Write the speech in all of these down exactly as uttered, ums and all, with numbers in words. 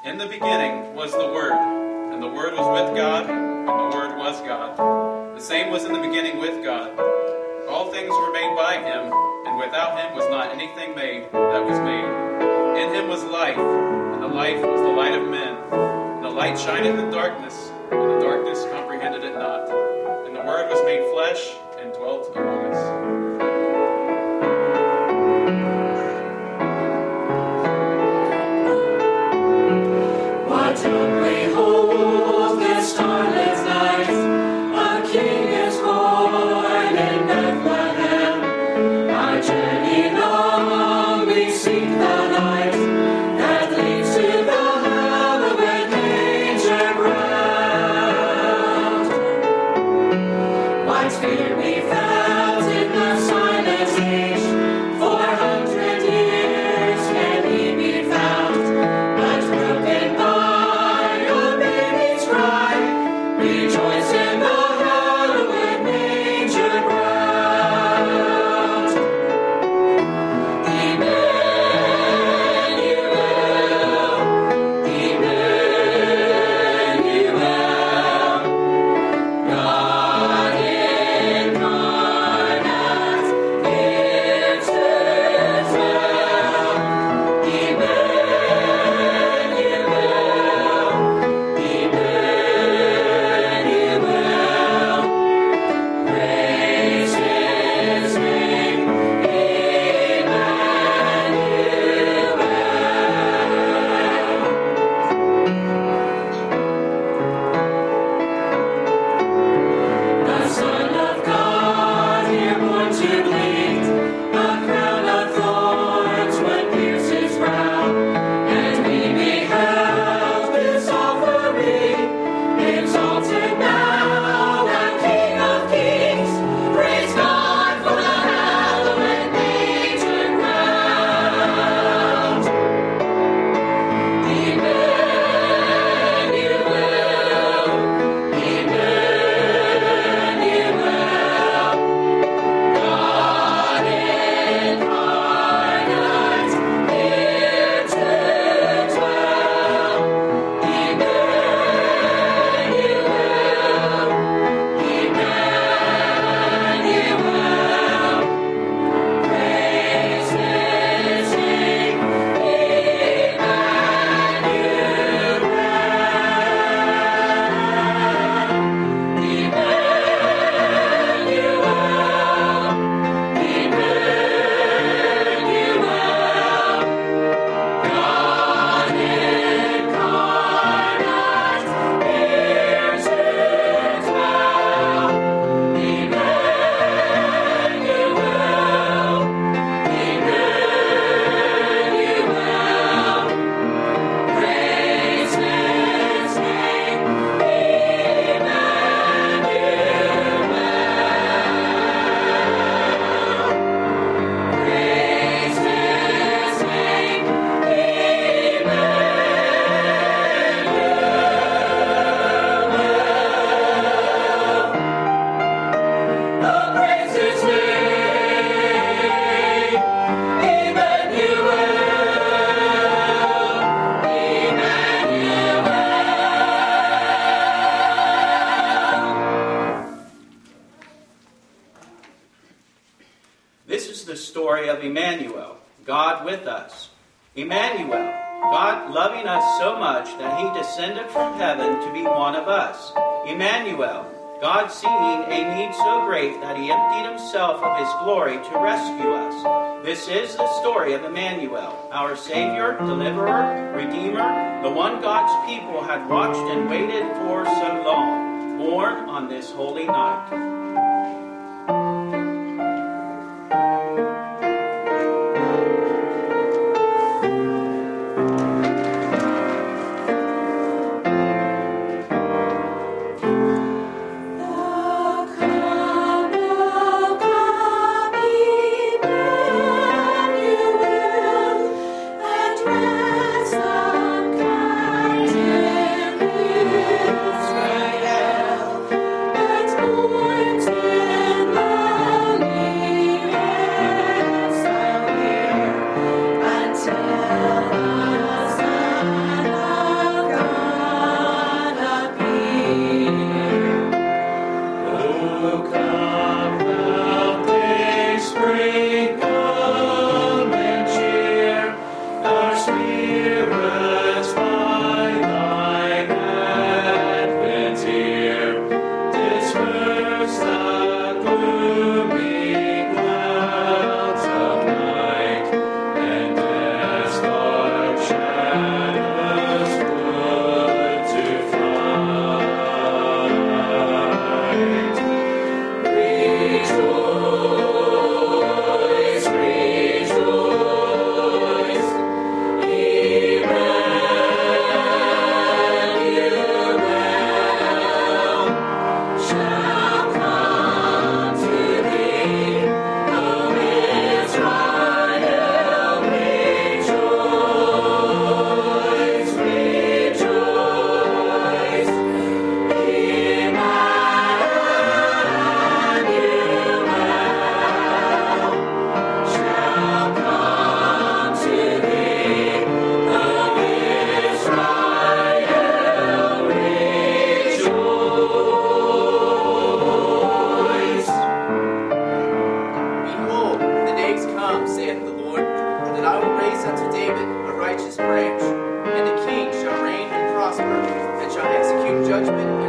In the beginning was the Word, and the Word was with God, and the Word was God. The same was in the beginning with God. All things were made by him, and without him was not anything made that was made. In him was life, and the life was the light of men. And the light shineth in darkness, and the darkness comprehended it not. And the Word was made flesh, and dwelt among us. Emmanuel, God with us. Emmanuel, God loving us so much that he descended from heaven to be one of us. Emmanuel, God seeing a need so great that he emptied himself of his glory to rescue us. This is the story of Emmanuel, our Savior, Deliverer, Redeemer, the one God's people had watched and waited for so long, born on this holy night. Born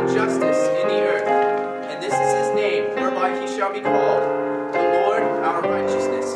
and justice in the earth. And this is his name, whereby he shall be called, the Lord our righteousness.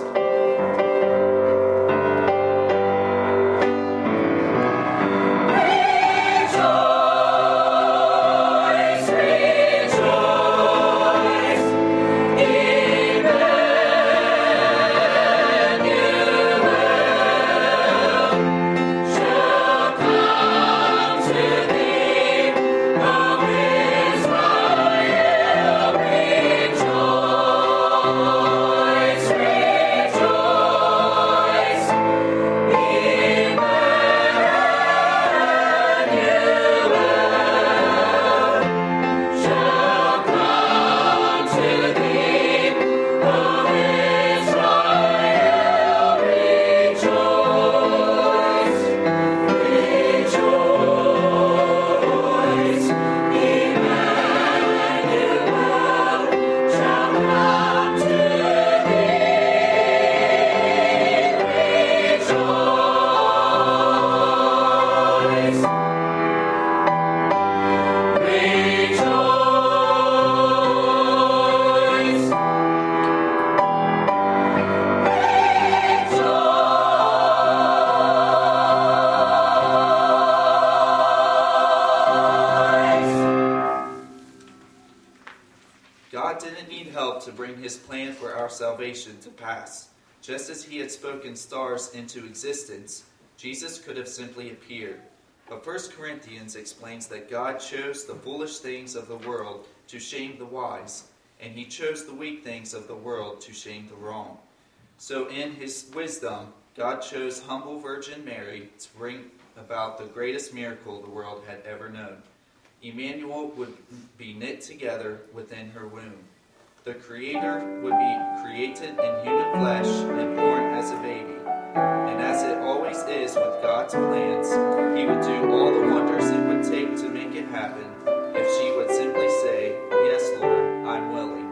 Salvation to pass. Just as he had spoken stars into existence, Jesus could have simply appeared. But First Corinthians explains that God chose the foolish things of the world to shame the wise, and he chose the weak things of the world to shame the wrong. So in his wisdom, God chose humble Virgin Mary to bring about the greatest miracle the world had ever known. Emmanuel would be knit together within her womb. The Creator would be created in human flesh and born as a baby. And as it always is with God's plans, he would do all the wonders it would take to make it happen if she would simply say, "Yes, Lord, I'm willing."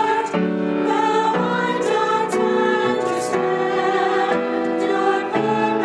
Your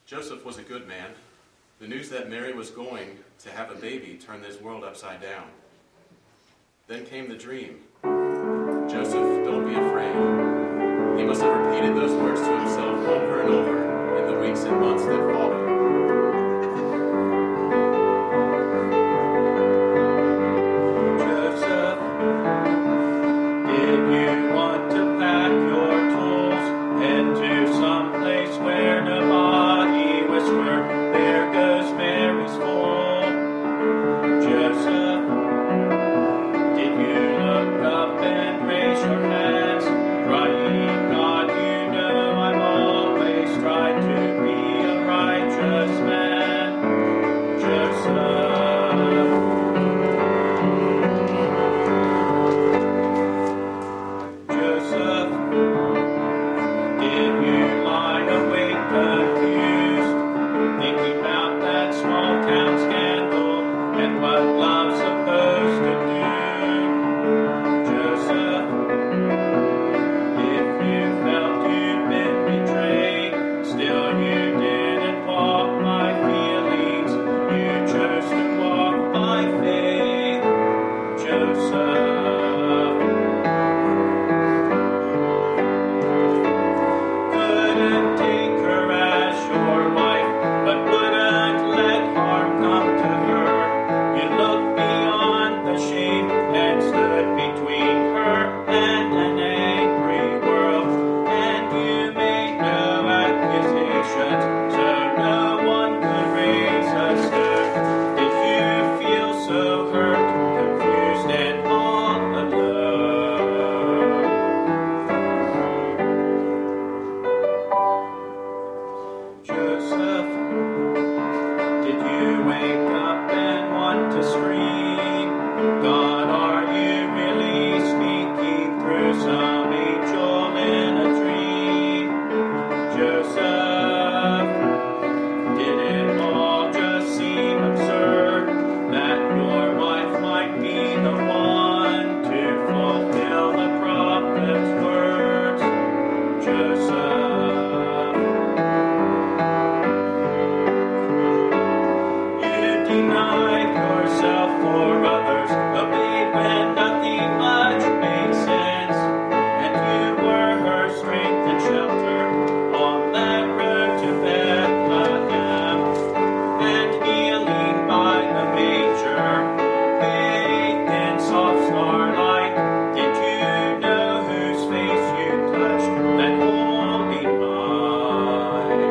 Joseph was a good man. The news that Mary was going to have a baby turned his world upside down. Then came the dream. Joseph, don't be afraid. He must have repeated those words to himself over and over in the weeks and months that followed. Joseph, did you want to pack your tools, head to some place where nobody whispered, there goes Mary's foal? Joseph, did you look up and raise your hands, crying, God, you know I've always tried to be a righteous man? Joseph. Joseph, did you lie awake confused, thinking about that small town scandal and what love's supposed to do? Joseph, if you felt you'd been betrayed, still you didn't walk by feelings, you chose to walk by faith. Joseph. Couldn't take her as your wife, but wouldn't let harm come to her. You looked beyond the shame and stood between her and an angry world, and you made no accusations, so no one could raise a stir. Did you feel so hurt, confused, and all alone? Joseph, did you wake up and want to scream, God, are you really speaking through some angel in a dream? Joseph, did it all just seem absurd, that your wife might be the one to fulfill the prophet's words? Joseph. You denied yourself for others, obeyed when nothing much made sense, and you were her strength and shelter on that road to Bethlehem, and kneeling by the manger, bathed in soft starlight, did you know whose face you touched that holy night?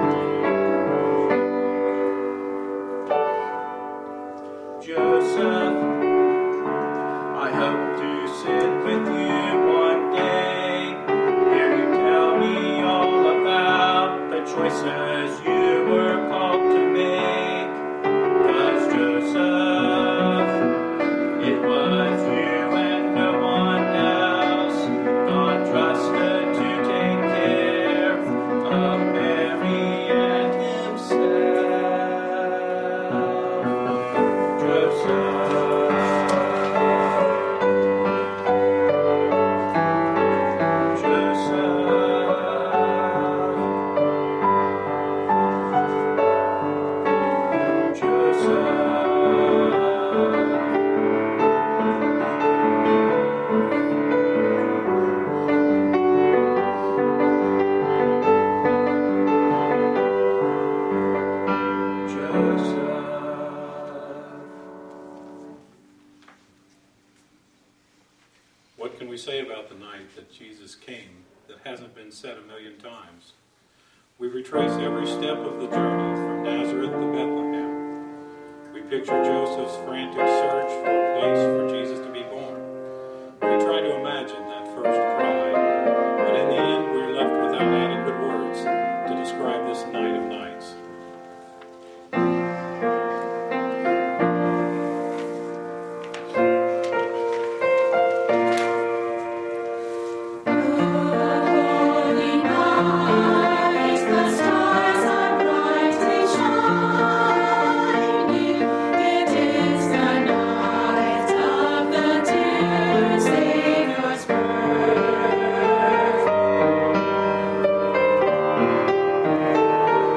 Joseph, I hope to sit with you one day, hear you tell me all about the choices you were called to make. 'Cause Joseph, it was you and no one else God trusted to take care of Mary and himself. Joseph. What can we say about the night that Jesus came that hasn't been said a million times? We retrace every step of the journey from Nazareth to Bethlehem. We picture Joseph's frantic search for a place for Jesus to be born. We try to imagine that first cry, but in the end we're left without adequate words to describe this night of nights. Birth.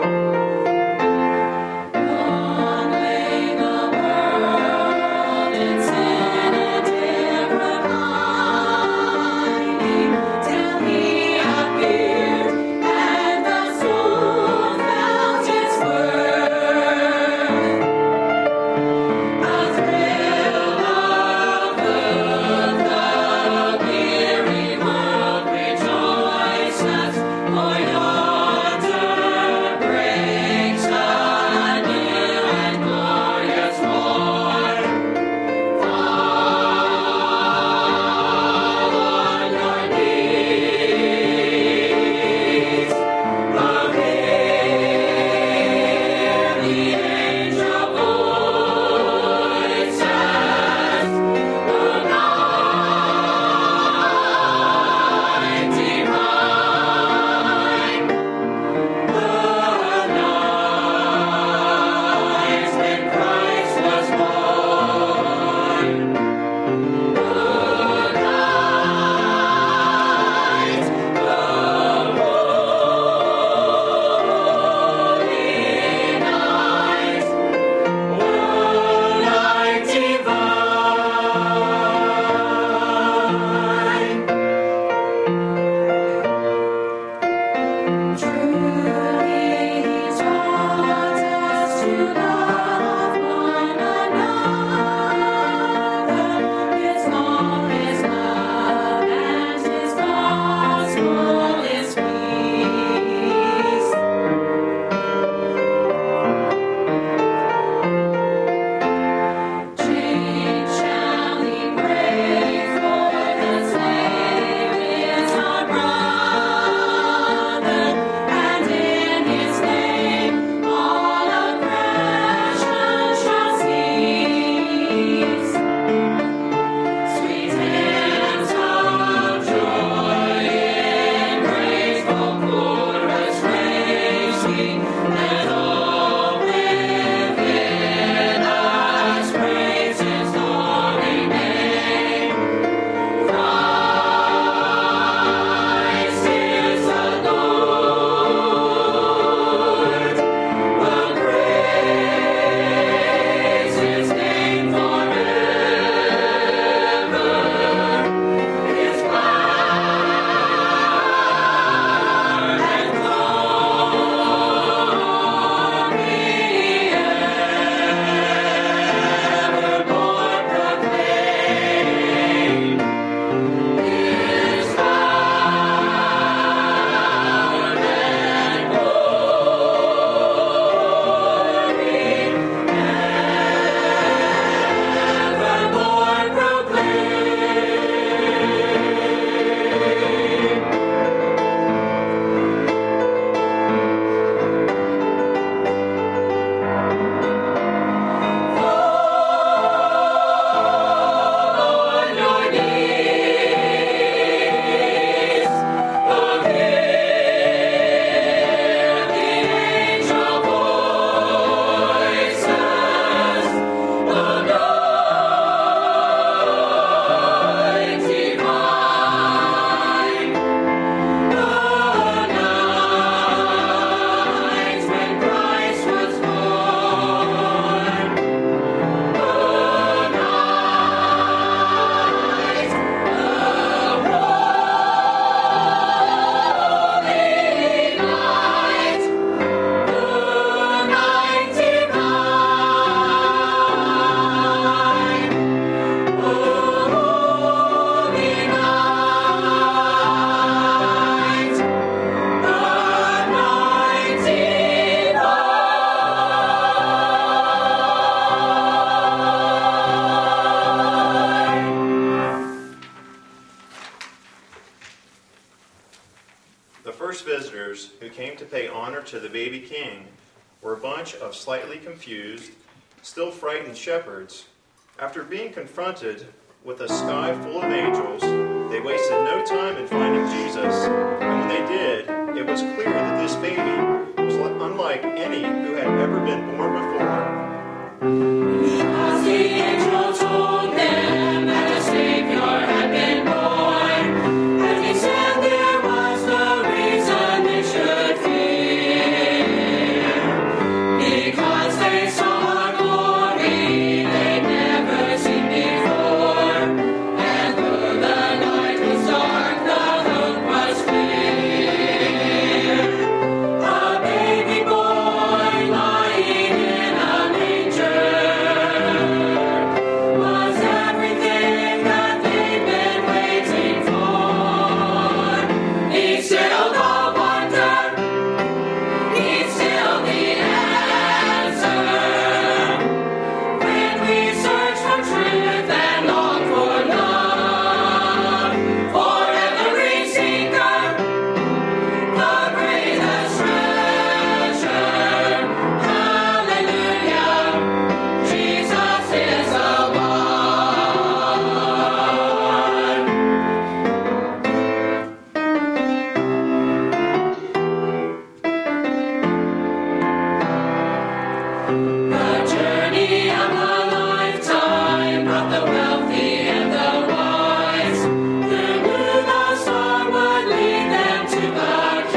pay honor to the baby king were a bunch of slightly confused, still frightened shepherds. After being confronted with a sky full of angels, they wasted no time in finding Jesus, and when they did, it was clear that this baby was unlike any who had ever been born before. Because the angel told them that a Savior had been born, and he said there was no reason they should fear, because they saw a glory they'd never seen before, and though the night was dark, the hope was clear. A baby boy lying in a manger was everything that they'd been waiting for. He's still the wonder, he's still the answer. When we search for truth and long for love, for every seeker, the greatest treasure. Hallelujah, Jesus is the one. The journey of a lifetime brought the wealthy and the wise, who knew the star would lead them to the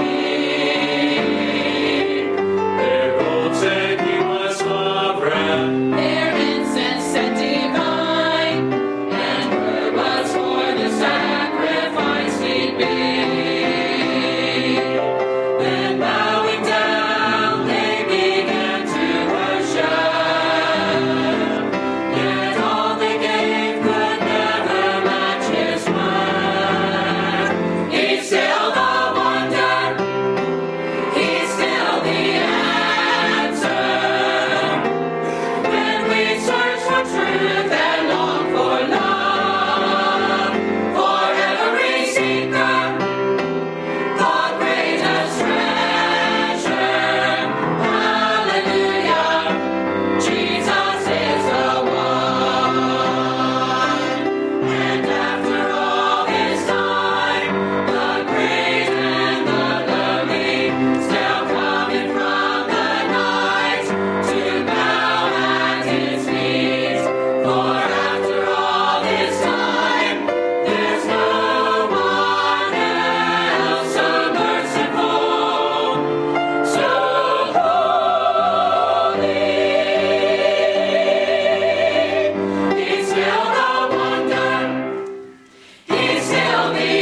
King. Their gold said he was sovereign, their incense said divine, and word was for the sacrifice he'd made. Then bowing down, they began to worship. Yet all they gave could never match his word. He's still the wonder, he's still the answer. When we search for truth and long for love, for every seeker, the greatest treasure. Hallelujah, Jesus is the one. And after all his time, the great and the lonely, still coming from the night to bow at his feet. For after all this time, there's no one else so merciful, so holy. He's still the wonder, he's still the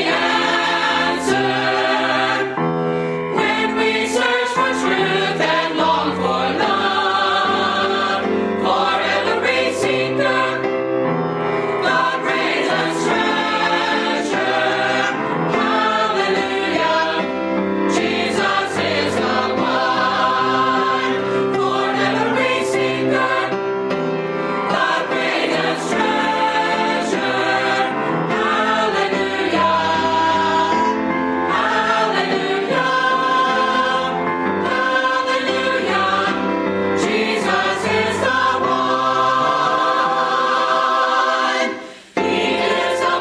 answer. When we search for truth and long for love, for every seeker, the greatest treasure. Hallelujah, Jesus is the one. For every seeker, the greatest treasure. Hallelujah, hallelujah, hallelujah, Jesus is the one. He is the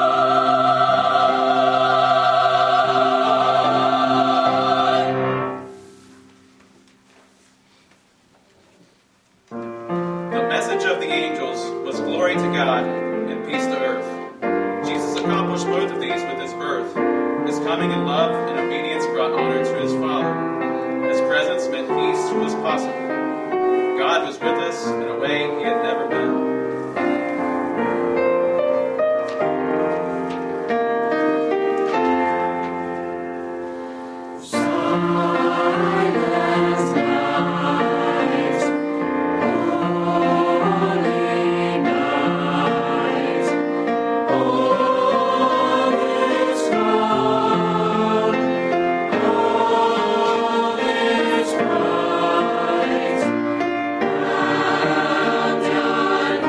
one. The message of the angels was glory to God and peace to earth. Jesus accomplished both of these with his birth. His coming in love and obedience brought honor to his Father. His presence meant peace was possible. God was with us in a way he had never been. Silence night, holy night, all is gone, all is bright, round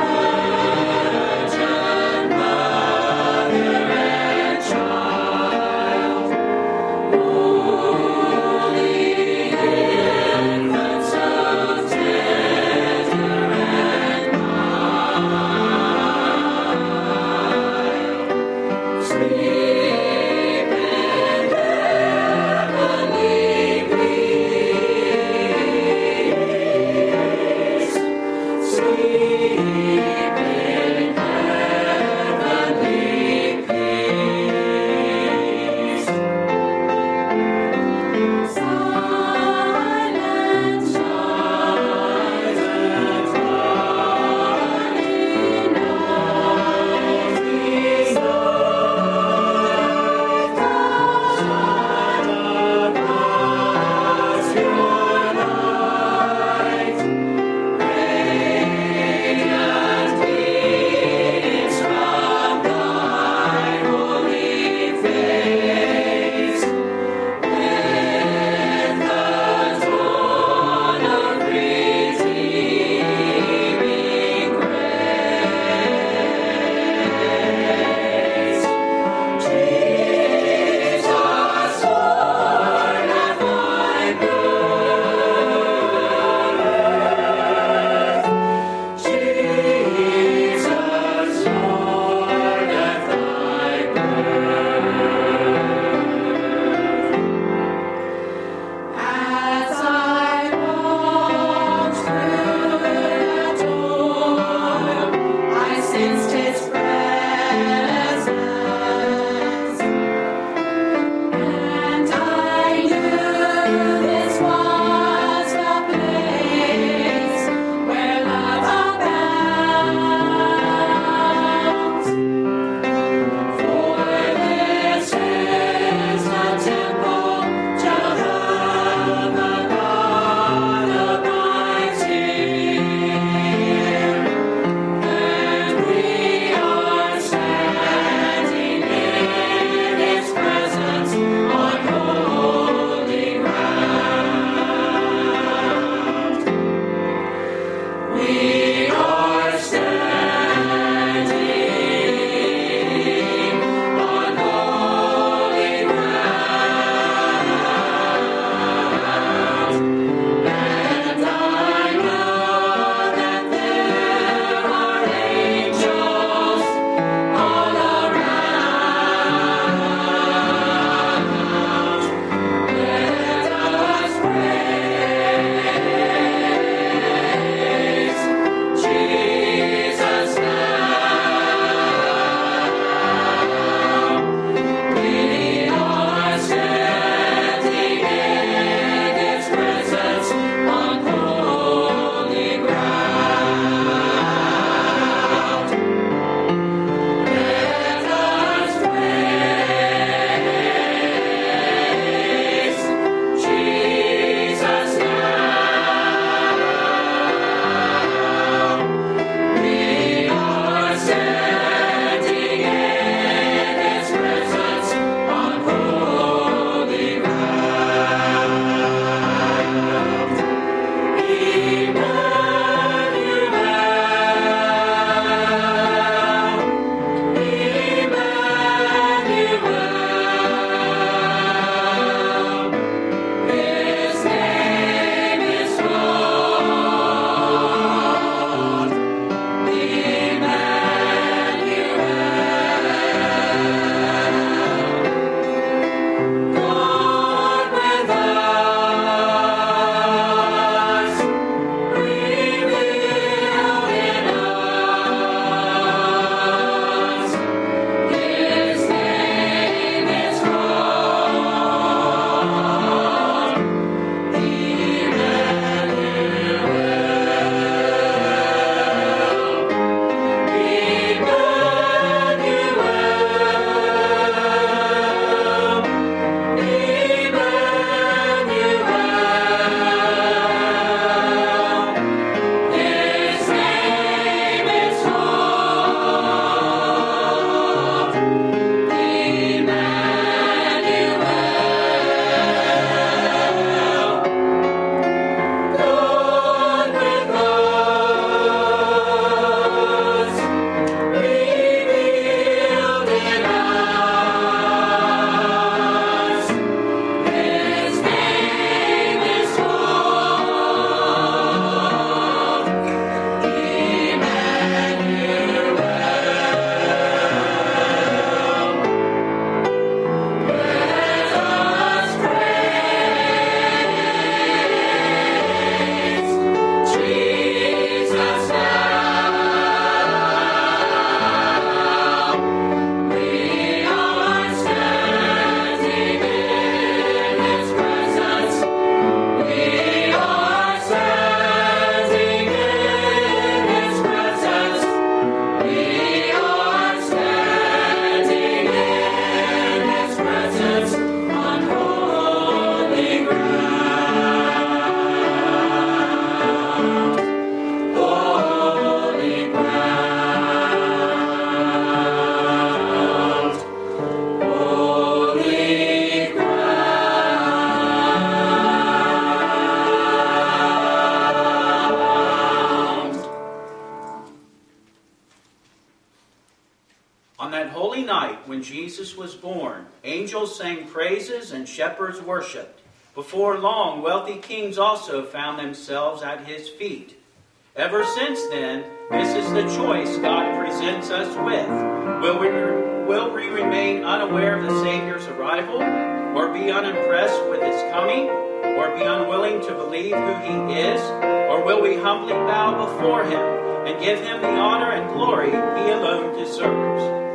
when Jesus was born. Angels sang praises and shepherds worshipped. Before long, wealthy kings also found themselves at his feet. Ever since then, this is the choice God presents us with. Will we, will we remain unaware of the Savior's arrival, or be unimpressed with his coming, or be unwilling to believe who he is, or will we humbly bow before him and give him the honor and glory he alone deserves?